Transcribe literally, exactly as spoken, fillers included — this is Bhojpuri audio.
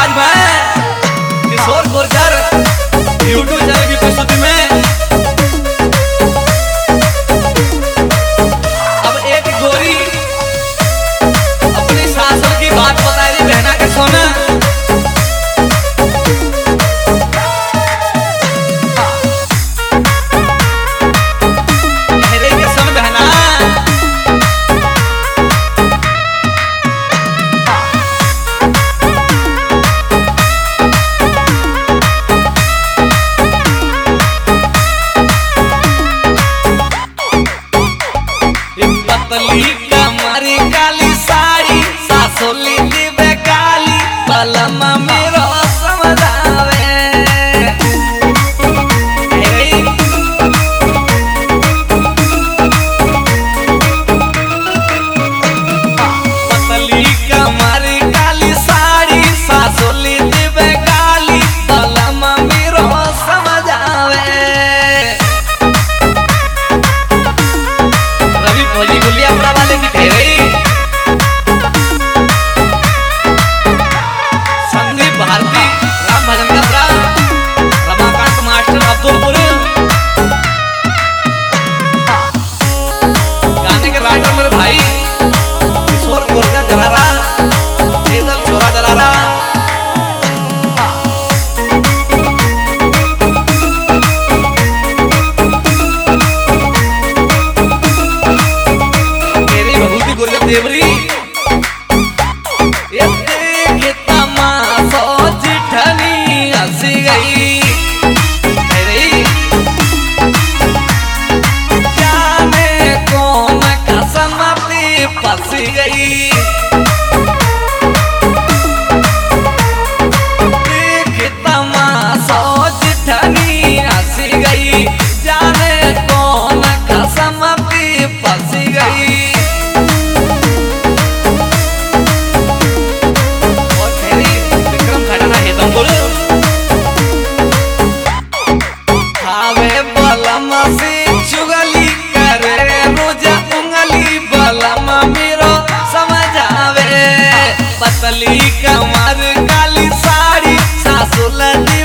आज मैं किशोर गुर्जर यूट्यूब चैनल की प्रस्तुति में अब एक गोरी अपनी सासुर की बात बता रही बहना के सोना। पतली कमरी काली साड़ी सासोली दिवे काली पलम मेरो समझावे पतली कमरी काली साड़ी सासोली दिवे काली पलम मेरो समझावे। रवि भोजी गुलिया अपना वाले की ठहरी संदीप भारती राम भजन कतरा रमाकांत मास्टर अब्दुलपुर गाने के राइटर मेरे भाई किशोर गुर्जर जलारा हेदल छोरा जलारा। गुर्जर देवरी ये देखे तमाशा जिठनी हंसी गई जाने कौन कसमती फंसी गई। देखे तमाशा जिठनी हंसी गई जाने कौन कसमती फंसी गई। खावे बलम से चुगली करे रोजा उंगली बलम मेरो समझावे पतली कमर काली साड़ी सासुल